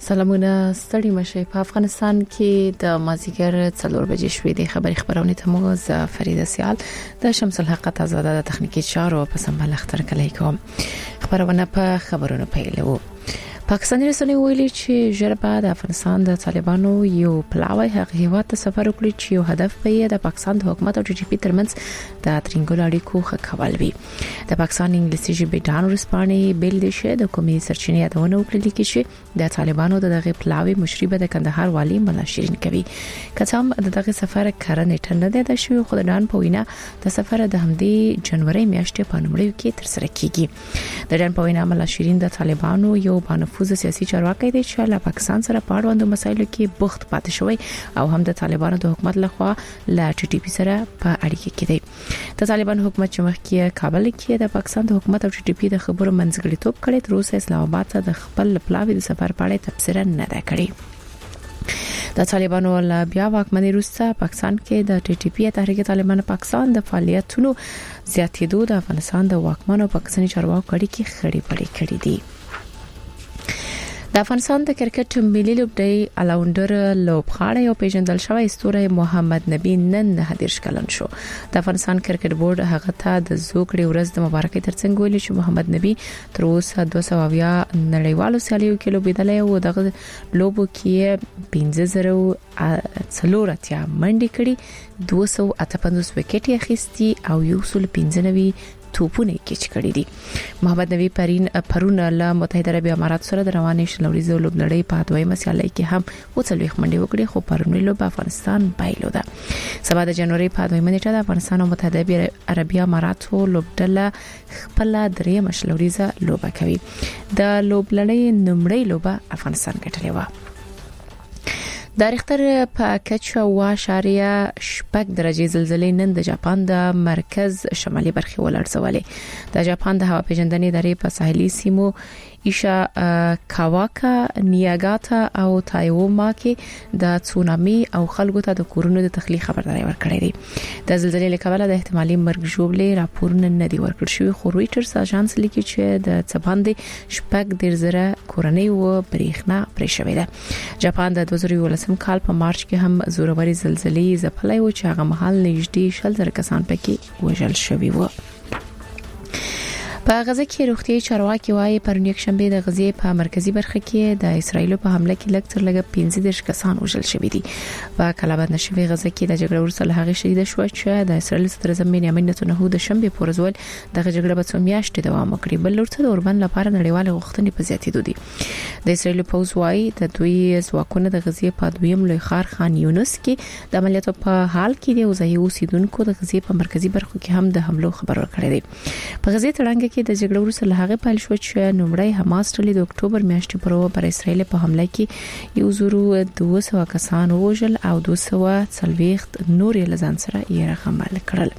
سلامونه ستړي مشه په افغانستان کې د مازیګر 4 بجې شوې د خبرونه ته مو ز فریده سیال د شمس الحق آزاده د تخنیکی چارو په سمبال اختر کلی کوم خبرونه په خبرونه پیلو پاکستاني رسنۍ ویلي چې ژبه د افغانستان د طالبانو یو پلاوی هغه هیواد ته سفر وکړي چې یو هدف به د پاکستان د حکومت او ټي ټي پی ترمنځ د ترنګل اړیکو ښه کول وي د پاکستان انګلیسي ژبې ډانو رسپاني بیل دي شه د کومې سرچینې یادونه وکړي چې د طالبانو دغه پلاوی مشربه د کندهار والی ملا شیرین کوي کڅام دغه سفر کارنه ټنډه ده شو خو د ډان په وینا د سفر د همدې جنوري میاشتې په نومړیو کې تر سره کیږي د ډان په وینا ملا شیرین د طالبانو یو بانفوذ سیاسي چارواکي دي چې له پاکستان سره په اړوندو مسایلو کې بوخت پاتې شوی او هم د طالبانو د حکومت لخوا له ټي ټي پی سره په اړیکه کې دي د طالبان حکومت چې مخکې کابل کې د پاکستان د حکومت او ټي ټي پی د خبرو منځګړیتوب کړي تر اوسه اسلام آباد ته د خپل پلاوی د سفر په اړه تبصره نه ده کړې د طالبانو له بیا واکمنۍ وروسته پاکستان کې د ټي ټي پی تحریک طالبان پاکستان د فعالیتونو زیاتېدو د افغانستان د واکمنو پاکستاني چارواکو اړیکې خړې پړې کړې دي د افغانستان د کرکټ ملي لوبډلې الاونډر لوبغاړی او پیژندل شوی استوره محمد نبی نن 19 کلن شو د افغانستان کرکټ بورډ هغه ته د زوکړې ورځ د مبارکۍ ترڅنګ ویلي چې محمد نبی تر اوسه 200 نړیوالو سیالیو کې لوبېدلی او دغه لوبو کې 150 منډې کړې 258 وکټ اخیستي او 195 توپونه کېچ کړی دي محمد نبی پرون له متحده عربی امارات سره د روانې شلوريزو لوبلړۍ په دویمه سیالۍ کې هم وڅلوي منډې وکړي خو پرونی لوب افغانستان بایلو ده سبا د جنوري په دویمه نیټه د افغانستان او متحده عربی امارات لوبډله خپل دریمه شلوريزه لوبه کوي د لوبلړۍ نومړی لوبه افغانستان ګټلې و د ریختر په کچه و شاریه شپږ درجه زلزلې نن د جاپان د مرکز شمالي برخه ولړزولې د جاپان د هوا پیژندنې ادارې په ساحلي سیمو ایشا کاواکا نیاګاتا او تایوما کې د تسونامي او خلکو ته د کورونو د تخلیق خبرداري ورکړې دي د زلزلې لکه د احتمالي مرګ جوړلې راپورونه نه دي ورکړل شوی خو رويټرز اژانس لیکي چې د څباندې شپږ درزره کورنۍ و بریښنا پرې شوې ده جاپان د 2018 کال په مارچ کې هم زوروري زلزلې ځپلې و چې هغه مهال نږدې 100 کسان پکې وژل شوي و په غزه کې روغتي چارواکي وايي پر یک شنبه د غزې په مرکزی برخه کې د اسرایل په حمله کې لږ تر لږه 15 کسان وژل شوي دي په کلابند شوی غزه کې د جګړې وروسته هغه شهید شو چې د اسرایل صدر بنیامین نتنیاهو د شنبه په ورځ ول د جګړې په څو میاشتې دوام وکړي بل ورته د اوربن لپاره نړیواله غوښتنې په زیاتېدو دي د اسرایل پوز وايي د دوی ځواکونه د غزې په دویم لوی ښار خان یونس کې د عملیاتو په حال کې د وزایي اوسیدونکو د غزې په مرکزی برخه کې هم د حملو خبر ورکړی دی په غزې تړنګ کې د جګړې وروسته له هغه پیل شو چې نومړی حماس ډلې د اکتوبر میاشتې پر اسرایل په حمله کې 200 کسان وژل او 240 نور یې لزان سره یې رقم کړل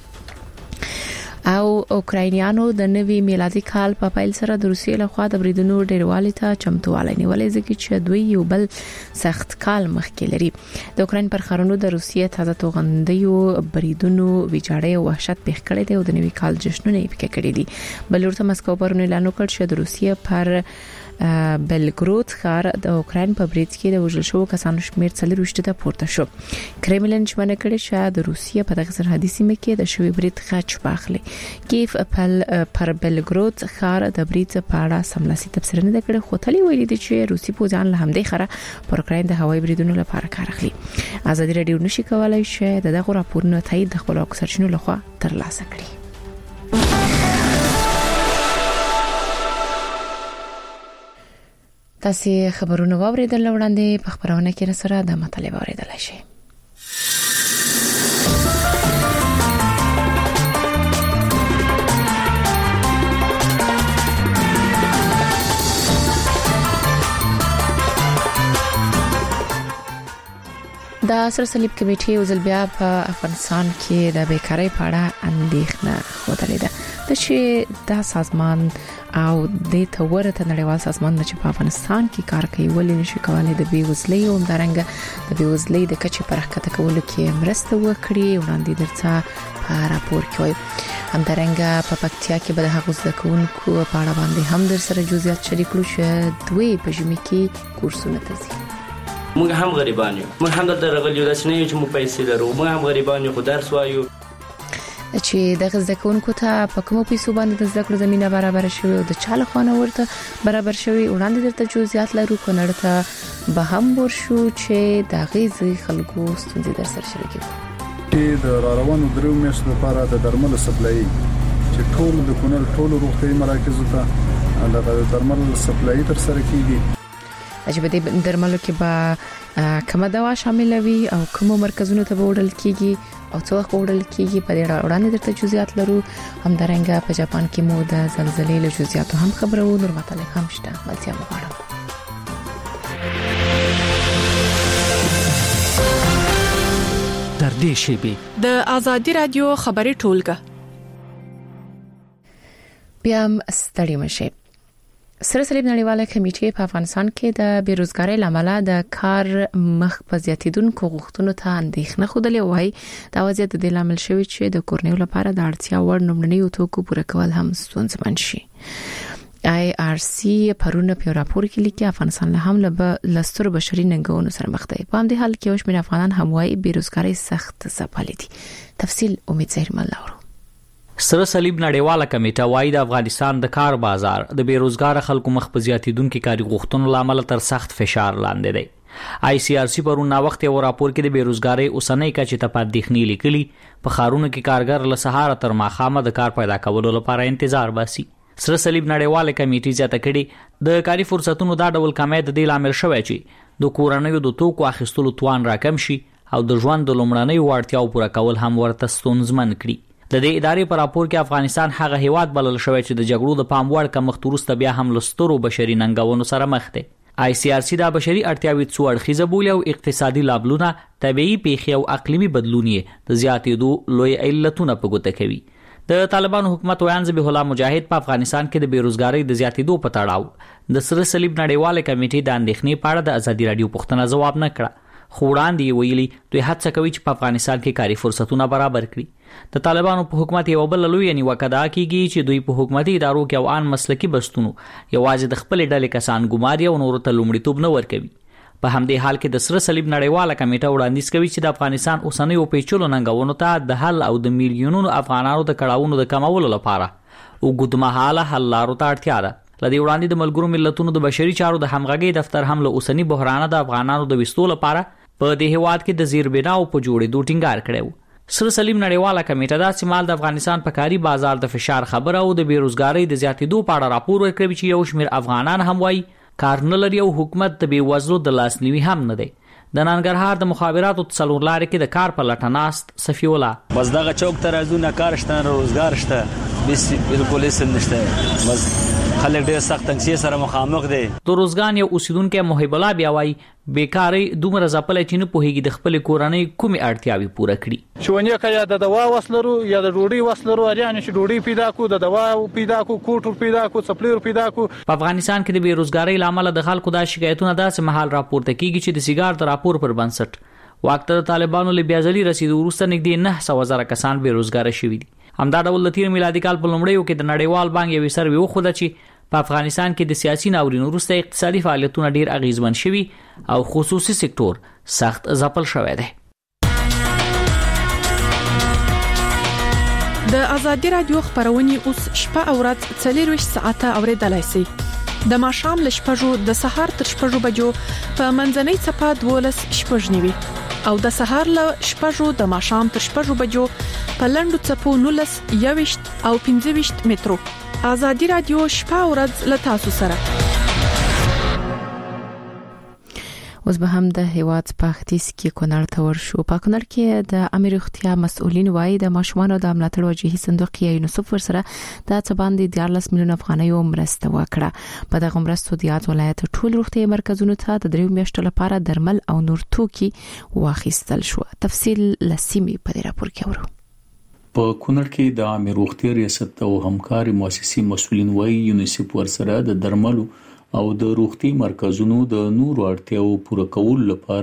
او اوکراینیانو د نوي میلادي کال په پیل سره د روسیې لخوا د بریدونو ډیروالي ته چمتووالی نیولې ځکه چې دوی یو بل سخت کال مخکې لري د اوکراین پر خارونو د روسیې تازه توغندیو بریدونو ویجاړي او وحشت پیښ کړي دي او د نوي کال جشنونه یې پکې کړي دي بل ورته مسکو پرونه اعلان وکړ چې د روسیې پر بلګرود ښار د اوکراین په برید کې د وژل شوو کسانو شمېر 40 ته پورته شو کرملن ژمنه کړې چې د روسیې په دغه سرحدي سیمه کې د شوی برید خاص باخلي کیف پر بلګرود ښار د برید په اړه سملاسي تفسیر نه کړي خو تلی ویلي دي چې روسي پوځیان له همدې خره پر اوکراین د هوایي بریدونو لپاره کار اخلي ازادي رادیو نشي کولای چې دغه راپورونه تایید د خپل سرچینو لخوا ترلاسه کړي تاسو خبرونه واوریدل وړاندې په خبرونه کې سره د مطلب اوریدل شي د سر صلیب کمیټې وزلبیا په افغانستان کې د بیکاری په اړه اندېښنه خوده ده چې دا سازمان او د تورته نړیوال سازمان چې په افغانستان کې کار کوي ولې نشي کولای د بیوزلۍ او همدارنګه د بیوزلۍ د کچې پرخکته کولو کې مرسته وکړي وړاندې درڅه په راپور کې وایي همدارنګه په پکتیا کې به د هغو زدهکوونکو په اړه باندې هم در سره جزئیات شریک کړو چې دوی په ژمي کې کورسونه ته ځي. موږ هم غریبان یو، موږ هم د رغلیو داس نه یو چې موږ پیسې لرو، موږ هم غریبان یو خو درس وایو. چې د زدهکوونکو ته په کومو پیسو باندې د زده کړو زمينه برابر شوی او د چاله خانه ورته برابر شوی وړاندې درته جزئیات لرو کنه ته به هم ورشو چې د غیزي خلکو ستونزې در سره شریک کړو. د روانو درو میاشتو لپاره د درمل سپلای چې ټول د کونړ ټول روغتي مراکزو ته د درمل سپلای تر سره کیږي. چې په دې درملو کې به کومه دوا شامل وي او کومو مرکزونو ته وړل کیږي او څو وخت وړل کیږي په دې اړه وړاندې درته جزئیات لرو. همدارنګه په جاپان کې مو د زلزلې له جزئیاتو هم خبرو نور مطالب هم شته. ملتیا مغواړم در دې شیبه د ازادي رادیو خبري ټولګه بیا ستړي مشه. سره صلیب نړیواله کمیټه په افغانستان کې د بیروزګاری لامل د کار مخ په زیاتیدونکو غوښتنو ته اندېښنه خوده وای. دا وضعیت د لامل شوی چې د کورنیو لپاره د اړتیا وړ نمونې توکو پوره کول هم ستونزمن شي. IRC پرونه په راپور کې لیکي افغانستان له هم لستر بشري ننګونو سره مخ دی. په همدې حال کې اوس مې افغانان هم وای بیروزګاری سخت ځپلې دي. تفصیل امید زهر ملاور. سره صلیب نړیواله کمیټه وايي د افغانستان د کار بازار د بیروزګار خلکو مخ په زیاتیدونکو کاري غوښتنو لامل تر سخت فشار لاندې دی. ICRC پرون وخت یو راپور کې د بیروزګاری اوسنۍ کچې ته پاتېخنی لیکلي په خارونو کې کارګر له سهار تر ماښامه د کار پیدا کولو لپاره انتظار باسي. سره صلیب نړیواله کمیټه زیاته کړي د کاري فرصتونو دا ډول کمی د دې لامل شوی چې د کورنیو د توکو اخیستلو توان راکم شي او د ژوند د لومړنۍ وړتیاو پوره کول هم ورته ستونزمن کړي. د دې ادارې په راپور کې افغانستان هغه هیواد بلل شوی چې د جګړو د پام وړ کمښت وروسته بیا هم لسترو بشري ننګونو سره مخ دی. ICRC دا بشري اړتیاوې څو اړخیزه بولي او اقتصادي لابلونه، طبيعي پیښې او اقلیمي بدلون یې د زیاتېدو لوی علتونه په ګوته کوي. د طالبانو حکومت ویان ذبیح الله مجاهد په افغانستان کې د بیروزګاری د زیاتېدو په تړاو د سره صلیب نړیواله کمیټې د اندېښنې په اړه د ازادي رادیو پوښتنه ځواب نه کړه. خو وړاندې ویلي دوی هڅه کوي چې په افغانستان کې کاري فرصتونه برابر کړي. د طالبانو په حکومت یو بل لوی نیوکه دا کیږي چې دوی په حکومتي ادارو کې او ان مسلکی بستونو یوازې د خپل ډلې کسان ګماري او نور ته لومړیتوب نه ورکوي. په همدې حال کې د سره صلیب نړیواله کمیټه وړاندیز کوي چې د افغانستان اوسنۍ او پیچلو ننګونو ته د حل او د میلیونونو افغانانو د کړهونو د کمولو لپاره اوږدمهاله حل لارو ته اړتیا ده. لدی وړاندې د ملګرو ملتونو د بشري چارو د همغږي دفتر هم له اوسنۍ بحران د افغانانو د وستو لپاره په دې هیواد کې د زیربناو په جوړېدو ټینګار کړو. سره صلیب نړیواله کمیټه د سیمال د افغانستان په کاري بازار د فشار خبره او د بیروزګاری د زیاتېدو په اړه راپور ورکړي چې یو شمېر افغانان هم وایي کار نه لري او حکومت د بیوزلو د لاسنیوي هم نه دی. د ننګرهار د مخابراتو څلور لارې کې د کار په لټه ناست صفی الله بس دغه چوک ته راځو نه کار شته نه روزګار شته بالکل هیڅ نشته بس خلک ډېر سخت تنګسي سره مخامخ دي. د روزګان یو اوسیدونکو محب الله بیا وایي بیکاری دومره ځپلې چې نه پوهیږي د خپل کورنۍ کومې اړتیاوې پوره کړي. چونه کیا د دوا وسلرو یا د ډوډۍ وسلرو اړین چې ډوډۍ پیدا کو د دوا پیدا کو کوټ پیدا کو سپلیر پیدا کو. په افغانستان کې د بیروزګاری لامل د خلکو د شکایتونو داسې محل راپورته کیږي چې د سیګار د راپور پر بنسټ وخت د طالبانو له بیازلي رسیدو وروسته نږدې 900,000 کسان بیروزګار شوي دي. همدا ډول د تیر میلادي کال په لومړیو کې د نړیوال بانک یو سروې وښوده چې په افغانستان کې د سیاسي ناورین وروسته اقتصادي فعالیتونه ډیر اغیزمن شوي او خصوصي سکتور سخت ځپل شوی دی. د ازادي رادیو خبرونه اوس شپه او ورځ 24 ساعته اوریدلای شئ. د ماښام ل شپږو د سهار تر شپږو بجو په منځنۍ صفه 12 شپږنیوي او د سهار ل شپږو د ماښام تر شپږو بجو په لندو صفو 19 21 او 25 مترو. ازادي رادیو شپه او ورځ له تاسو سره. اوس به هم د هیواد په ختیځ کې کونړ ته ورشو. په کونړ کې د امیر اختیا مسؤلین وایي د ماشومانو د ملاتړ وجهي صندوق یونیسف ورسره د څباندې 14 میلیون افغانۍ مرسته وکړه. په دغه مرستو د یاد ولایت ټول روغتي مرکزونو ته د 3 میاشتو لپاره درمل او نور توکي واخیستل شو. تفصیل لسیمي په دې راپور کې ورو. په کونړ کې د عامه روغتي ریاست او همکاري مؤسسې مسؤلین وایي یونیسف ورسره د درملو او د روغتي مرکزونو د نورو اړتیاو پوره کولو لپاره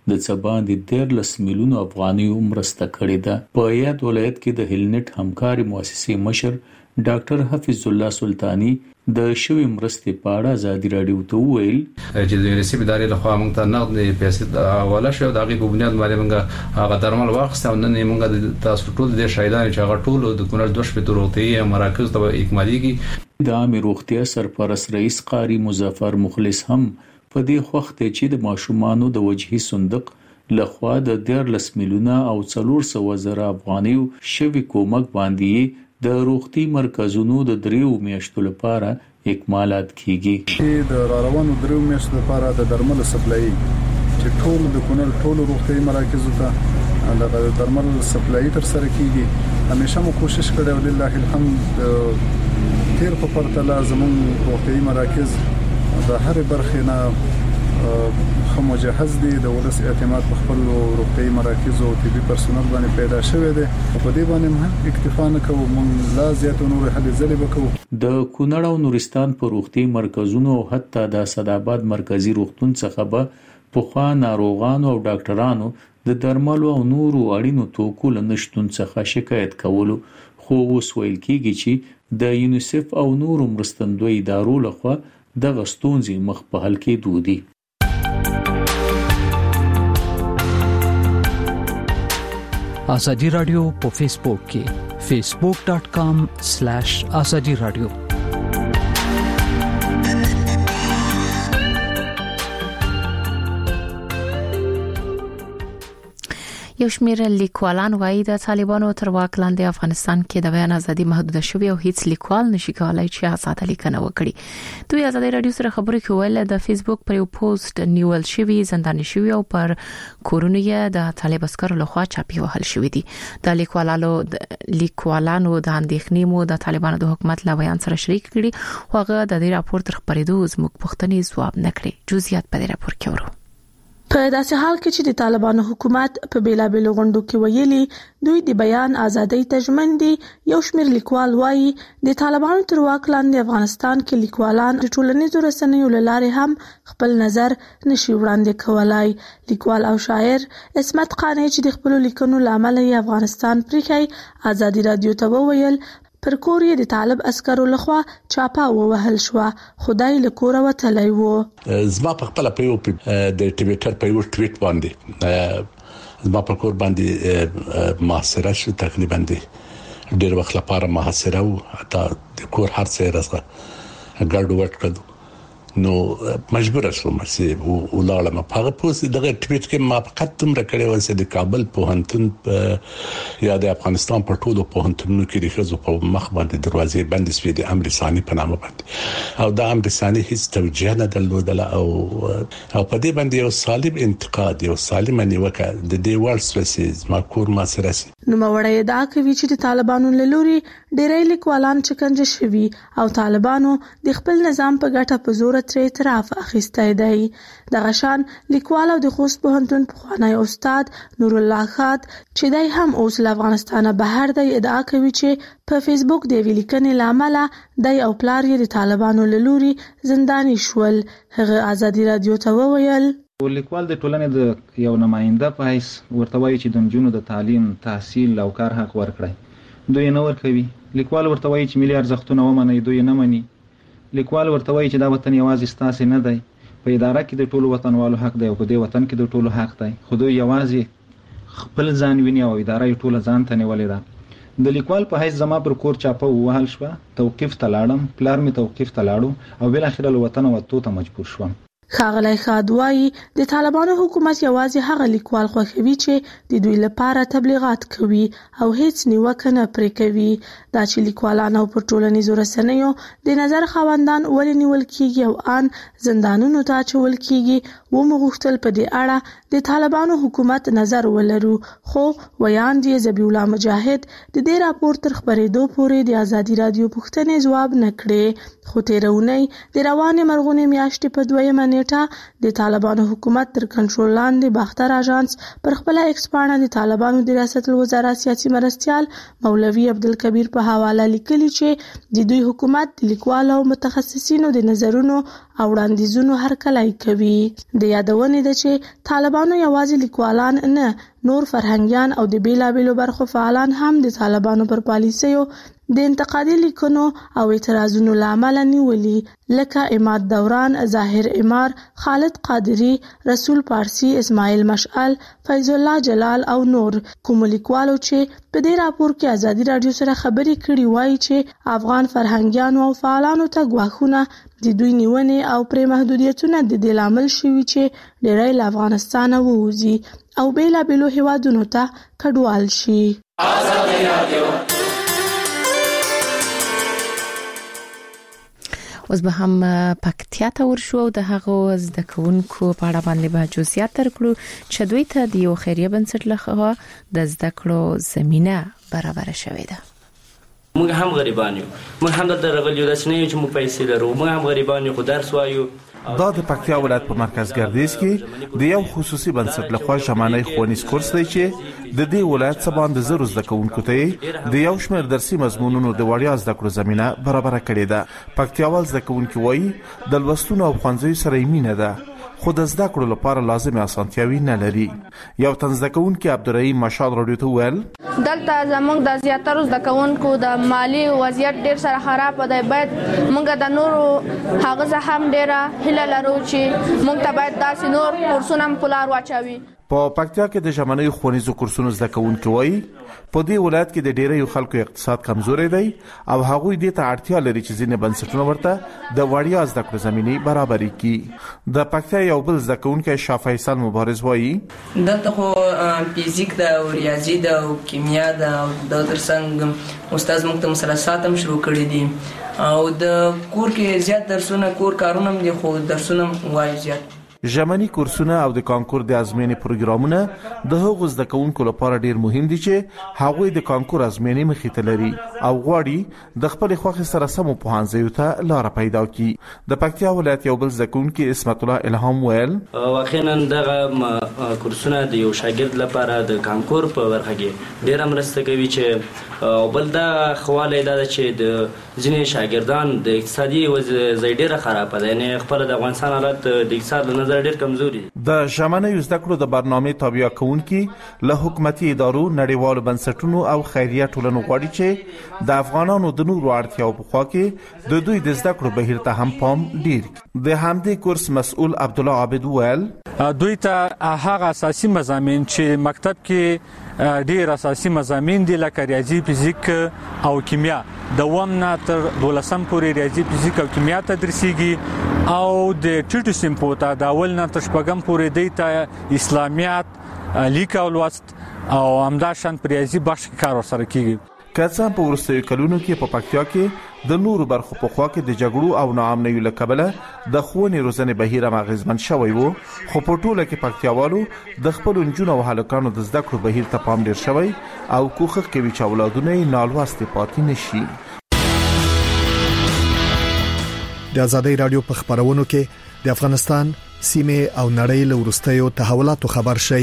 د څباندې 13 میلیون افغاني مرسته کړې ده. په یاد ولایت کې د هیلنټ همکاري مؤسسې مشر ډاکټر حفیظ الله سلطانی د شوی مرستې په اړه ازادي رادیو ته وویل چې د ریسیپ ادارې له خوا موږ ته نقد پیسې حواله شو. د هغې په بنیاد باندې موږ هغه درمل واخیستو. نن موږ د تاسو ټول د شهیدانو چې هغه ټول د کونړ 2 شپې روغتیايي مراکز ته اکمالېږي. د عامه روغتیا سرپرست رئیس قاری مظفر مخلص هم په دې وخت چې د ماشومانو د وجهي صندوق لخوا د 13 میلیون او 400,000 افغاني شوی کومک باندې د روغتي مرکزونو د 3 میاشتو لپاره اکمالات کیږي. د روانو 3 میاشتو لپاره د درمل سپلای چې ټول د کونړ ټول روغتي مراکزو ته د درمل سپلای تر سره کیږي. همیشه مو کوشش کړو لله الحمد تیر په پرتله زمون روغتي مراکز د هر برخې نه مجهز دي. د ولس اعتماد په خپل روغتي مراکز او طبي پرسونل باندې پیدا شوی دی. په دې باندې هم اکتفا نه کوو، مونږ لا زیات نور هلي ځلې وکړو. د کونړ او نورستان په روغتي مرکزونو او حتی د سداباد مرکزی روغتون څخه به پخوا ناروغانو او ډاکټرانو د درملو او نورو اړینو توکو له نشټون څخه شکایت کولو، خو اوس ویل کیږي چې د یونیسف او نورو مرستندوی ادارو لخوا د غستونځي مخ په حل کې دودي. ازادي رادیو په فیسبوک کې facebook.com/azadi radio. یو شمېر لیکوالان وایي د طالبانو تر واک لاندې افغانستان کې د بیان ازادي محدود شوې او هیڅ لیکوال نشي کولای چې آزاد لیکنه وکړي. دوی ازادي رادیو سره خبرې کوي د فیسبوک پر یو پوسټ نیول شوی زنداني شوی او پر کورونو یې د طالب عسکرو لخوا چاپی وهل شوې دي. د لیکوالانو د اندېښنې مو د طالبانو د حکومت له بیان سره شریک کړي. هغه د دې راپور تر خبرېدو زموږ پوښتنې ځواب نکړي. جزئیات په دې راپور کې ورو. په داسې حال کې چې د طالبانو حکومت په بیلابېلو غونډو کې ویلي دوی د بیان ازادۍ ته ژمن دي، یو شمېر لیکوال وایي د طالبانو تر واک لاندې افغانستان کې لیکوالان د ټولنیزو رسنیو له لارې هم خپل نظر نشي وړاندې کولای. لیکوال او شاعر عصمت قانع چې د خپل لیکنو لامل یې افغانستان پریخي ازادي رادیو ته وویل پر کور یې د طالب عسکرو لخوا چاپا ووهل شو، خدای له کور وتلی و. زما په خپل په یو د ټویټر په یو ټویټ باندې زما په کور باندې محاصره شو، تقریبا ډېر وخت لپاره محاصره و. حتی د کور هر څه راسه ګډ وډ کړو، نو مجبور شوم چې ولاړم. په هغه پوسټ دغه ټویټ کې ما فقط تمره کړی و چې د کابل پوهنتون یا د افغانستان په ټولو پوهنتونونو کې د ښځو په مخ باندې دروازې بندې شوې د امر ثاني په نامه باندې، او دا امر ثاني هیڅ توجیه نه درلودله او په دې باندې یو سالم انتقاد، یو سالم نیوکه د دې وړ سوسي ما کور ما سره سي. نو مړی دا کوي چې د طالبانو له لوري ډېری لیکوالان شکنجه شوي او طالبانو د خپل نظام په ګټه په زور تر اعتراف اخیستی دی. دغه شان لیکوال او د خوست پوهنتون پخوانی استاد نور الله خات چې دی هم اوس له افغانستانه بهر دی ادعا کوي چې په فیسبوک د ویلیکنې لامل دی او پلار یې د طالبانو له لوري زنداني شول. هغه ازادي رادیو ته وویل لیکوال د ټولنې د یو نماینده په حیث ورته وایي چې د نجونو د تعلیم، تحصیل او کار حق ورکړي، دوی نه ورکوي. لیکوال ورته وایي چې ملي ارزښتونه ومني، دوی نه مني. لیکوال ورته وایي چې دا وطن یوازې ستاسو نه دی، په اداره کې د ټولو وطنوالو حق دی او په دې وطن کې د ټولو حق دی، خو دوی یوازې خپل ځان ویني او اداره یې ټوله ځان ته نیولې ده. د لیکوال په حیث زما پر کور چاپه ووهل شوه، توقیف ته لاړم، پلار مې توقیف ته لاړو او بالاخره له وطنه وتو ته مجبور شوم. ښاغلی خاد وایي د طالبانو حکومت یوازې هغه لیکوال خوښوي چې د دوی لپاره تبلیغات کوي او هیڅ نیوکه نه پرې کوي. دا چې لیکوالان او پر ټولنیزو رسنیو د نظر خاوندان ولې نیول کیږي او ان زندانونو ته اچول کیږي، ومغوښتل په دې اړه د طالبانو حکومت نظر ولرو، خو ویاند یې ذبیح الله مجاهد د دې راپور تر خبرېدو پورې د ازادي رادیو پوښتنې ځواب نه کړې. خو تېره اونۍ د روانې مرغونې میاشتې په 2 نیټه د طالبانو حکومت تر کنټرول لاندې باختر اژانس پر خپل ایکس پاڼه د طالبانو د ریاست الوزرا سیاسي مرستیال مولوي عبدالکبیر په حواله لیکلي چې د دوی حکومت د لیکوالو او متخصصینو د نظرونو او وړاندیزونو هرکلی کوي. د یادونې ده چې طالبان طالبانو یوازې لیکوالان نه، نور فرهنګیان او د بیلابېلو برخو فعالان هم د طالبانو پر پالیسیو د انتقادي لیکنو او اعتراضونو لامل نیولي، لکه عماد دوران، ظاهر عمار، خالد قادری، رسول پارسی، اسماعیل مشعل، فیض الله جلال او نور. کوم لیکوالو چې په دې راپور کې ازادي رادیو سره خبرې کړي وایي چې افغان فرهنګیانو او فعالانو ته ګواښونه د دوی نیونې او پرې محدودیتونه د دې لامل شوي چې ډېری له افغانستانه ووځي او بیلابېلو هیوادونو ته کډوال شي. ازادي رادیو اوس به هم پکتیا ته ورشو او د هغو زده کوونکو په اړه باندې به جزئیات درکړو چې دوی ته د یو خیریه بنسټ لخوا د زده کړو زمينه برابر شوې ده. موږ هم غریبان یو، موږ هم د رغلیو د شنه چې مو پیسې لرو، موږ هم غریبان یو، خو درس وایو. دا د پکتیا ولایت په مرکز ګردیز کې د یو خصوصي بنسټ لخوا ژمنی ښوونیز کورس دی چې د دې ولایت څخه باندې زرو زده کوونکو ته د یو شمېر درسي مضمونونو د وړیا زده کړو زمينه برابر کړې ده. پکتیاوال زده کوونکي وایي د لوستونو او ښوونځیو سره یې مینه ده، خو د زده کړو لپاره لازمه اسانتیاوي نه لري. یو تن زده کوونکی عبدالرحیم مشال رادیو ته ویل دلته زموږ د زیاترو زده کوونکو د مالی وضعیت ډیر سره خراب دی، باید موږ د نورو هغه هم ډیره هیله لرو چې موږ ته باید داسې نور کورسونه هم پلار واچوي. په پکتیا کې د ژمنی ښوونیزو کورسونو زده کوونکي وایي په دې ولایت کې د ډیرو خلکو اقتصاد کمزوري دی او هغوی دې ته اړتیا لري چې ځینې بنسټونه ورته د وړیا زده کړو زمینه برابرې کړي. د پکتیا یو بل زده کوونکی شاه فیصل مبارز وایي دلته خو فزیک ده او ریاضي ده او کیمیا ده او د ترڅنګ استاد موږ ته مثلثات هم شروع کړی دي او د کور کې زیات درسونه کور کارونه هم دي، خو درسونه وایي زیات. ژمنی کورسونه او د کانکور د ازموینې پروګرامونه د هغو زده کوونکو لپاره ډیر مهم دي چې هغوی د کانکور ازموینې مخې ته لري او غواړي د خپل خوښې سره سمو پوهنځیو ته لار پیدا کړي. د پکتیا ولایت یو بل زده کوونکی اسمت الله الهام ویل واقعا دغه کورسونه د یو شاګرد لپاره د کانکور په برخه کې ډیر مرسته کوي چې او بل دا خواله ده چې د ځینې شاګردان د اقتصادي وضعیت ډیره خراب ده، یعنی خپل د افغانستان حالت د اقتصاد له نظر ډیر کمزوري. د ژمنی زده کړو د برنامه تابع کوونکي له حکومتي ادارو، نړیوالو بنسټونو او خیریه ټولنو غواړي چې د افغانانو د نورو اړتیاو په خوا کې د دوی د زده کړو بهیر ته هم پام ډیر. د همدې کورس مسؤل عبد الله عابد ویل دوی ته هغه اساسي مضامین چې مکتب کې ډیر اساسي مضامین دي لکه ریاضي، فزیک او کیمیا، د ومنه تر 12 پورې ریاضي، فزیک او کیمیا تدریسيږي او د ټیټو سیمپو ته د اول نه تر شپږم پورې دی ته اسلامیات، لیک او لوست او همدا شان ریاضي بخش کار سره کیږي. کله په ورستیو کلونو کې په پکتیا کې د نورو برخو په خوا کې د جګړو او ناامنیو له کبله د ښوونې روزنې بهیر مغزمن شوی وو، خو په ټوله کې پکتیاوالو د خپل نجونو او هلکانو د زده کړو بهیر ته پام ډیر شوی او کوښښ کوي چې اولادونه یې نالوستي پاتې نشي. د ازادي رادیو په خبرونو کې د افغانستان سیمه او نړۍ له ورستیو تحولاتو خبر شي.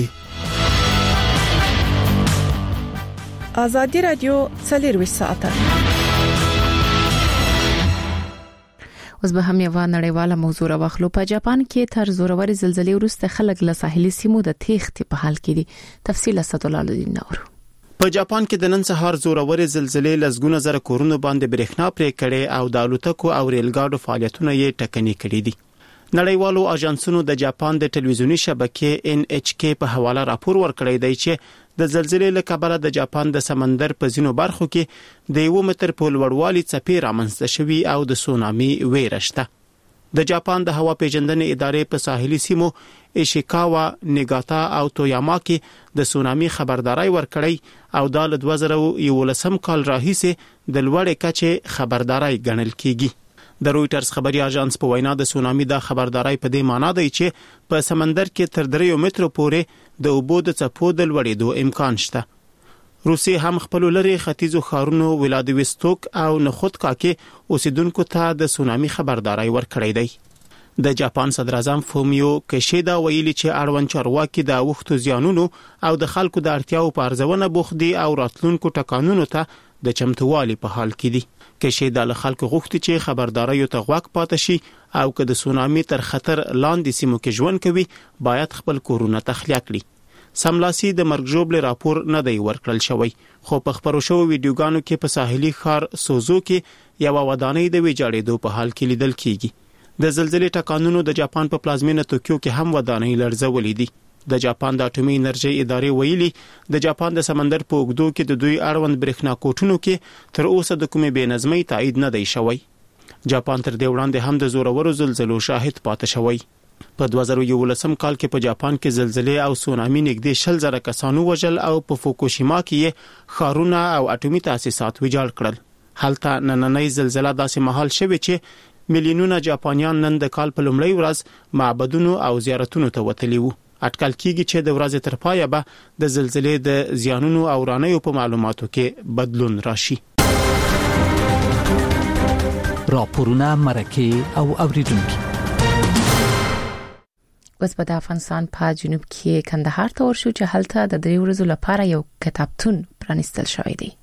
ازادي رادیو 24 ساعته. اوس به هم یو نړیواله موضوع راوخلو. په جاپان کې تر زوروري زلزلې وروسته خلک له ساحلي سیمو د تېښتې په حال کې دي. تفصیل اسدالله الدین نور. په جاپان کې د نن سهار زوروري زلزلې لزګونه زره کورونو باندې برېښنا پرې کړې او د الوتکو او ریلګاډو فعالیتونه یې ټکني کړي دي. نړیوالو اژانسونو د جاپان د ټلویزیونی شبکې NHK په حواله راپور ورکړی دی چې د زلزلې له کبله د جاپان د سمندر په ځینو برخو کې د 1 متر په لوړوالي څپې رامنځته شوي او د سونامي ویره شته. د جاپان د هوا پیژندنې ادارې په ساحلي سیمو ایشیکاوا، نیګاتا او تویاما کې د سونامي خبرداري ورکړی او د 2011 کال راهیسې د لوړې کچې خبرداري ګڼل کیږي. د رويټرز خبري اژانس په وینا د سونامي د خبرداري په دې معنی دی چې په سمندر کې تر 3 مترو پورې د اوبو د څپو د لوړېدو امکان شته. روسي هم خپل لري ختیځو ښارونو ولادیوستوک او نخودکا کې اوسیدونکو ته د سونامي خبرداري ورکړی دی. د جاپان صدر اعظم فومیو کیشیدا ویلي چې اړوند چارواکي د وختو زیانونو او د خلکو د اړتیاو په ارزونه بوخت دي او راتلونکو ټکانونو ته د چمتووالي په حال کې دي. کشي د خلکو غوښتي چې خبرداري ته غوږ پاتې شي او که د سونامي تر خطر لاندې سیمو کې ژوند کوي باید خپل کورونه تخلیه کړي. سملاسي د مرګ ژوبل راپور نه دی ورکړل شوی، خو په خبرو شو ویډیوګانو کې په ساحلي ښار سوزو کې یو ودانۍ د ویجاړېدو په حال کې لیدل کیږي. د زلزلې ټکانونو د جاپان په پلازمینه توکیو کې هم ودانۍ لړزولې دي. د جاپان د اټومي انرژي ادارې ویلي د جاپان د سمندر په اوږدو کې د دوی اړوند برېښنا کوټونو کې تر اوسه د کومې بې نظمۍ تایید نه دی شوی. جاپان تر دې وړاندې هم د زورورو زلزلو شاهد پاتې شوی. په 2011 کال کې په جاپان کې زلزلې او سونامي نږدې 100,000 کسانو وژل او په فوکوشیما کې ښارونه او اټومي تاسیسات ویجاړ کړل. هلته نننۍ زلزلہ داسې مهال شوه چې میلیونونه جاپانیان نن د کال په لومړۍ ورځ معبدونو او زیارتونو ته وتلي وو. اټکل کیږي چې د ورځې تر پایه به د زلزلې د زیانونو او رانیو په معلوماتو کې بدلون راشي. راپورونه مرکه او اوریدونکو اوس په افغانستان په جنوب کې کندهار ته ورشو چې هلته د 3 ورځې لپاره یو کتابتون پرانیستل شوی دی.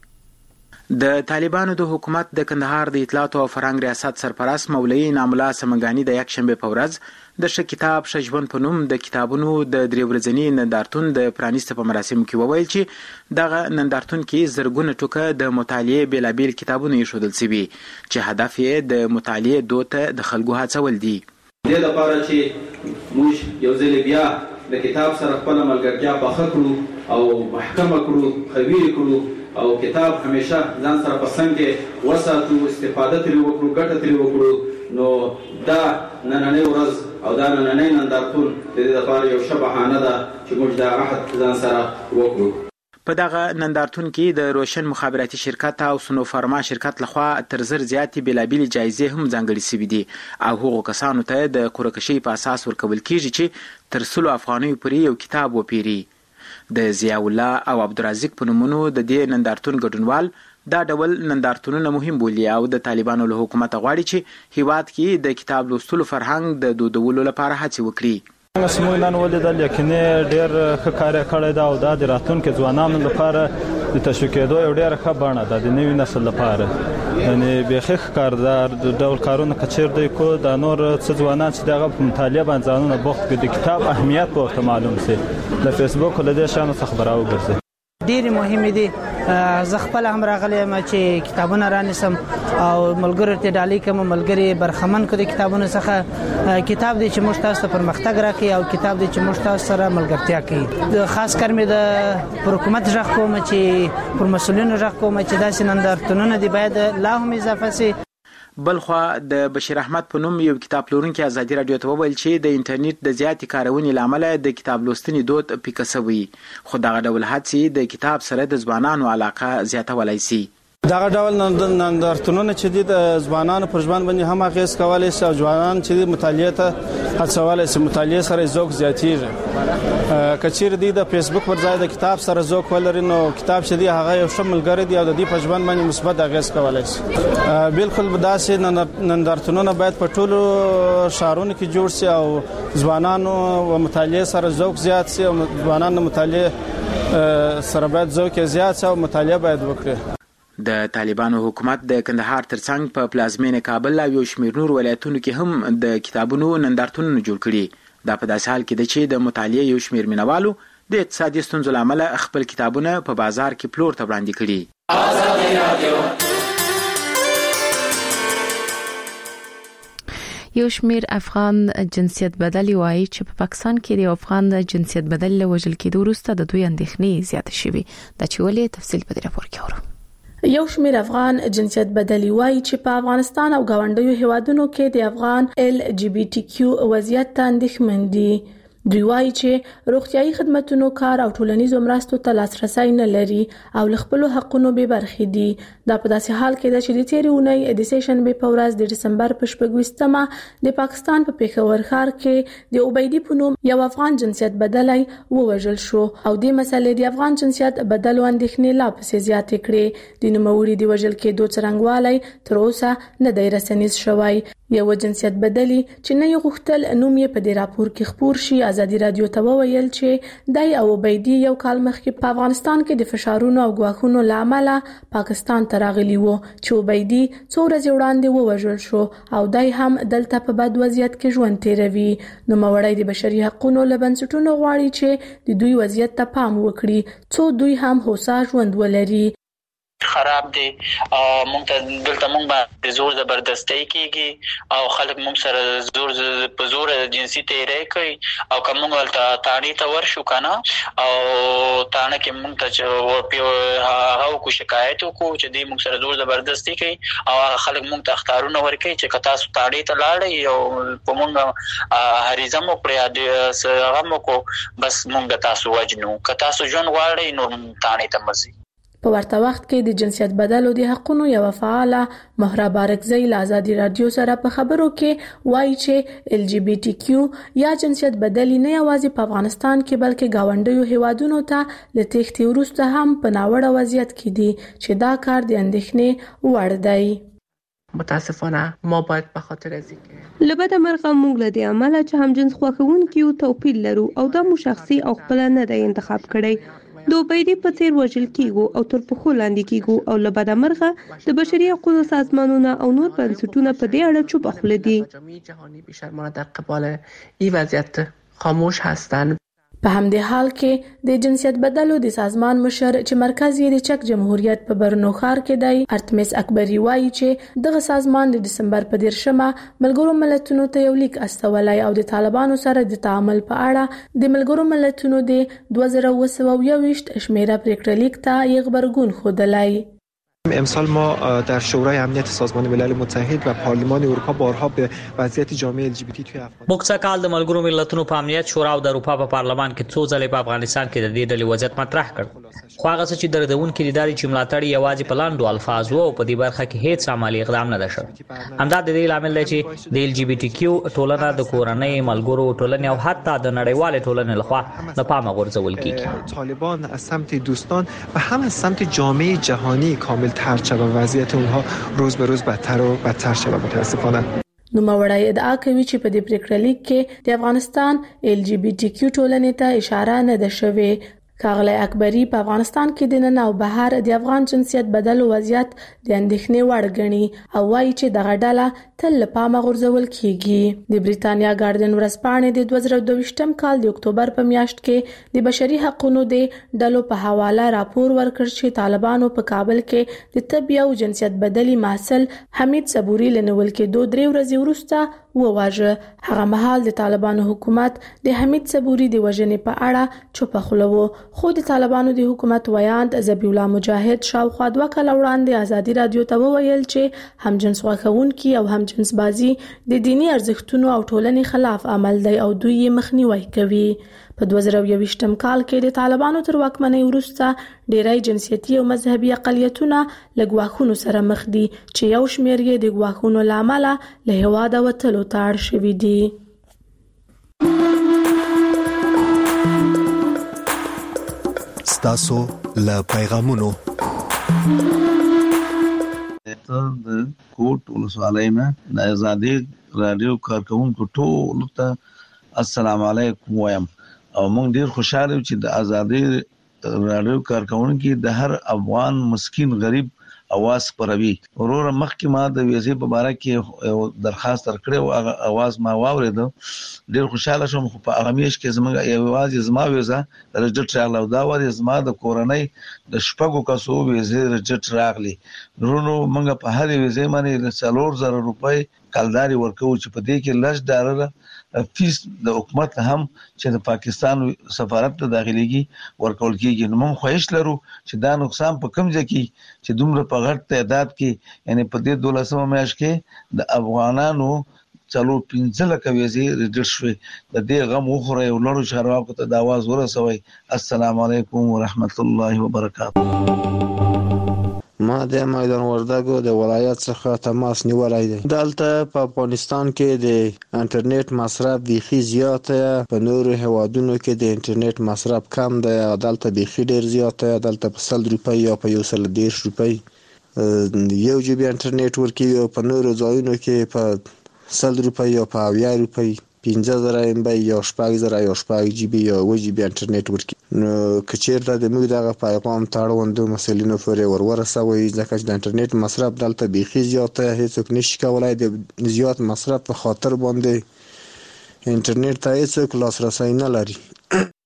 د طالبانو د حکومت د کندهار د اطلاعات او فرهنګ ریاست سرپرست مولوی ناملا سمنګانی د یک شنبه په ورځ د کتاب شجبن په نوم د کتابونو د 3 ورځنی نندارتون د پرانیست په مراسم کې وویل چې دغه نندارتون کې زرګونه ټوکه د مطالعه بلابل کتابونه ایښودل شوي چې هدف یې د مطالعه دوته د خلکو هڅول دي. د لپاره چې موږ یو ځل بیا د کتاب سره خپل ملګرتیا په خکرو او محکمه کړو، خوي کړو او کتاب همیشه ځان سره پسند کې وساتو، استفاده ترې وکړو، ګټه ترې وکړو. نو دا نننۍ ورځ او دا نننۍ نندارتون د دې لپاره یو ښه بهانه ده چې موږ دا عهد ځان سره وکړو. په دغه نندارتون کې د روشن مخابراتي شرکت او سنوفارما شرکت لخوا تر زر زیاتې بلابل جایزې هم ځانګړي شوي دي او هغو کسانو ته د قرعه‌کشۍ په اساس ورکول کیږي چې تر 100 افغانیو پورې یو کتاب وپیري. د ضیاء الله او عبدالرزاق په نومونو د دې نندارتون ګډونوال دا ډول نندارتونونه مهم بولي او د طالبانو له حکومت غواړي چې هیواد کې د کتاب لوستلو فرهنګ د دودولو لپاره هڅه وکړي. موږ نن ولیدل یقیني ډېر ښه کار کړی دا او دا د راتلونکي ځوانانو لپاره د تشویقېدو یو ډېر ښه بڼه ده د نوي نسل لپاره. یعنی بیخي کاردار د ډول کارونه کچیر دی کو د نور څه ځوانان چې دغه په مطالعه باندې ځانونه بوخت کړي د کتاب اهمیت په ورته معلوم سي د فیسبوک له دې شانو څخه خبرو ګرځي. ډېر مهم دي. زه خپل هم راغلی یم چې کتابونه رانیسم او ملګرو ته ډالۍ کوم، ملګري برخمن کړي کتابونو څخه. کتاب دی چې موږ تاسو ته پرمختګ راکړي او کتاب دی چې موږ تاسو سره ملګرتیا کوي. خاص کر مې د حکومت ځخ کوم چې پر مسولینو ځخ کوم چې داسې نندارتونونه دی باید لا هم اضافه سي. بلخوا د بشیر احمد په نوم یو کتاب پلورونکي ازادي رادیو ته وویل چې د انټرنیټ د زیاتې کارونې لامل د کتاب لوستنې دود پیکه شوی، خو دغه ډول هڅې د کتاب سره د ځوانانو علاقه زیاتولای شي. دغه ډول نندارتونونه چې د ځوانانو پر ژوند باندې هم اغیز کولای شي او ځوانان چې مطالعه ته هڅولای شي، مطالعه سره ذوق زیاتیږي. کچیر دی د فیسبوک پر ځای د کتاب سره ذوق ولري نو کتاب چې دی هغه یو ښه ملګری دی او د دې په ژوند باندې مثبت اغیز کولای شي. بالکل داسې نندارتونونه باید په ټولو ښارونو کې جوړ شي او ځوانانو و مطالعه سره ذوق زیات شي او ځوانانو مطالعه سره باید ذوق زیات شي او مطالعه باید وکړي. د طالبانو حکومت د کندهار ترڅنګ په پلازمینه کابل او یو شمېر نور ولایتونو کې هم د کتابونو نندارتونونه جوړ کړي. دا په داسې حال کې ده چې د مطالعې یو شمېر مینوالو د اقتصادي ستونزو لامل خپل کتابونه په بازار کې پلور ته وړاندې کړي. یو شمیر افغان جنسیت بدلی وایي چې په پاکستان کې د افغان جنسیت بدل له وژل کېدو وروسته د دوی اندېښنې زیات شوي. دا چې ولې تفصیل په دې راپور کې اورو. یو شمیر افغان جنسیت بدلی وایي چې په افغانستان او ګاونډیو هیوادونو کې د افغان LGBTQ وضعیت ته اندېښمن دي. دوی وایي چې روغتيایي خدماتو کار او ټولنیزو مرستو ته لاسرسي نه لري او خپل حقوقو به برخې دي. دا په داسې حال کې ده چې د تیرې اونۍ د سیشنبه په ورځ د دسمبر په 28مه د پاکستان په پیښور ښار کې د عبیدی په نوم یو افغان جنسیت بدلی ووژل شو او د مسلې د افغان جنسیت بدلو اندېښنې لا پسې زیاتې کړې. د نوموړي د وژل کېدو څرنګوالی تر اوسه نه دی رسنیز شوی. یو جنسیت بدلی چې نه یو غختل نوم یې په دې راپور کې خبر شي ازادي رادیو ته وویل چې دای او عبیدی یو کال مخکې په افغانستان کې د فشارونو او ګواښونو لامل پاکستان ته راغلی وو چې عبیدی څو ورځې وړاندې ووژل شو او دای هم دلته په بد وضعیت کې ژوند تیروي. نو مورای د بشري حقوقو لبنسټونو غواړي چې د دوی وضعیت ته پام وکړي څو دوی هم هوسا ژوند ولري. خراب دي مونږ ته دلته مونږ باندې زور زبردستی کیږي او خلک مونږ سره زور په زور جنسي تیری کوي او کوم مونږ ته تاڼي ته ورشو کنه او تاڼه کې مونږ ته هغه کو شکایت وکړو چې دې مونږ سره زور زبردستی کوي او خلک مونږ ته اختارونه ورکوي چې کتا سو تاڼي ته لاړی او په مونږ هریزه مو پرې د هغه مو کو بس مونږ تاسو وجنو کتا سو جون غواړي نو تاڼي ته مزي. په ورته وخت کې د جنسیت بدلو د حقونو یو فعاله مهرا بارکزی له ازادي رادیو سره په خبرو کې وایي چې ال جی بی ټی کیو یا جنسیت بدلی نه یوازې په افغانستان کې بلکې گاونډیو هیوادونو ته له تېښتې وروسته هم په ناوړه وضعیت کې دي چې دا کار د اندېښنې وړ دی. متاسفانه ما باید به خاطر از اینکه لبد مرغه موږ له دې عمله چې هم جنس خوښونکو توپیر لرو او دا مو شخصي او خپل نه دی انتخاب کړی د عبیدی په څیر وژل کیږو او تر پخو لاندې کیږو او له بده مرغه د بشري حقوقو سازمانونه او نور بنسټونه په دې اړه چوپ خوله دي. جهانی بیشرمانه در قبال این وضعیت خاموش هستند. په همدې حال کې د جنسیت بدلو د سازمان مشر چې مرکز یې د چک جمهوریت په برنو ښار کې دی ارتمیس اکبری وایي چې دغه سازمان د دسمبر په 10مه ملګرو ملتونو ته یو لیک استولی او د طالبانو سره د تعامل په اړه د ملګرو ملتونو د 2021 شمیره پریکړه لیک ته یې غبرګون ښودلی. امسال ما در شورای امنیت سازمان ملل متحد و پارلمان اروپا بارها به وضعیت جامعه ال جی بی تی توی افغانستان موږ کال د ملګرو ملتونو په امنیت شورا او د اروپا په پارلمان کې څو ځلې په افغانستان کې د دې ډلې وضعیت مطرح کړ خو هغه څه چې دردونکي لیداري چې ملاتړ یوازې په لاندو الفاظ وو په دې برخه کې هیڅ عملی اقدام نه ده شوی. همدا د دې لامل دی چې د ال جی بی تی کیو ټولنه د کورنۍ ملګرو ټولنې او حتی د نړیوال ټولنې لخوا د پامه غورځول کیږي. طالبان از سمت دوستان و هم از سمت جامعه جهانی کامل تر شد و وضعیت اونها روز به روز بدتر و بدتر شد متاسفانه. نو مورای ادعا کوي چې په دې پریکړه لیک کې د افغانستان ال جی بی ټی کیو ټولنې ته اشاره نه ده شوې. ښاغلی اکبری په افغانستان کې د نن او بهر د افغان جنسیت بدلو وضعیت د اندېښنې وړ ګڼي او وایي چې دغه ډله تل له پامه غورځول کیږي. د بریتانیا ګارډین ورځپاڼې د 2022 کال د اکتوبر په میاشت کې د بشري حقوقو د ډلو په حواله راپور ورکړ چې طالبانو په کابل کې د طب یو جنسیت بدلی محصل حمید صبوري لنول کېدو 3 ورځې وروسته وواژه. هغه مهال د طالبانو حکومت د حمید صبوري د وژنې په اړه چوپ خوله و خو د طالبانو د حکومت ویاند ذبیح الله مجاهد شاوخوا 2 کاله وړاندې ازادي رادیو ته وویل چې هم جنس خوښونکي او هم جنس بازی د دینی ارزښتونو او ټولنې خلاف عمل دی او دوی یې مخنیوي کوي. په 2021 کال کې د طالبانو تر واکمنۍ وروسته ډیری جنسیتي او مذهبي اقلیتونه له ګواښونو سره مخ دي چې یو شمېر یې د ګواښونو له امله له هېواده وتلو ته اړ شوي دي. ستاسو له پیغامونو د کوټ ولسوالۍ نه د ازادي رادیو کارکونکو ټول ته السلام علیکم وایم او موږ ډیر خوشاله یو چې د ازادي رادیو کارکونکو د هر افغان مسکین غریب اواز پروي. ورور مخکې ما د ویزې په اړه کې درخواست ورکړې او هغه اواز ما واورید. ډیر خوشاله شوم خو په هغه میش کې زموږ یو اواز زما ویزه رجټ راغله دا وایي زما د کورنۍ د شپږو کسو ویزې رجټ راغلي. نورو موږ په هر ویزې باندې 4000 روپۍ کالداري ورکو چې په دې کې $10 فیس د حکومت هم چې د پاکستان سفارت ته داخليږي ورکول کیږي. نو موږ خوښ لرو چې دا نقصان په کم ځای کې چې دومره په غټ تعداد کې یعنی په دې 12 میاشت کې د افغانانو 15 لک ویزې رجټ شوي. د دې غم وخوره یو لړو شهروانو ته د आवाज ورسوي. السلام علیکم ورحمت الله وبرکاته. ما د میدان وردګو د ولایت څخه تماس نیولای دی. دلته په افغانستان کې د انټرنیټ مصرف بیخي زیاته، په نورو هوادونو کې د انټرنیټ مصرف کم دی. دلته بیخي ډیر زیاته، دلته په 100 روپۍ یا په 110 روپۍ یو جی بی انټرنیټ ورکوي او په نورو ځایونو کې په 100 روپۍ یا په 80 روپۍ 15,000 MB یا 6,000 یا 6 GB یا 1 GB انټرنیټ ورکړي. نو کچیرته د موږ دغه پیغام تاړوند مسلینو پورې ورسوي ځکه چې د انټرنیټ مصرف دلته بيخي زیاته هیڅوک نشي کولای د زیات مصرف په خاطر باندې انټرنیټ ته هیڅوک لاسرسي نه لري.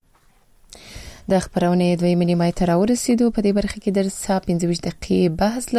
د خبرونه دوی منی مای تر ورسېدو په دې برخه کې در 15 دقیقې بحث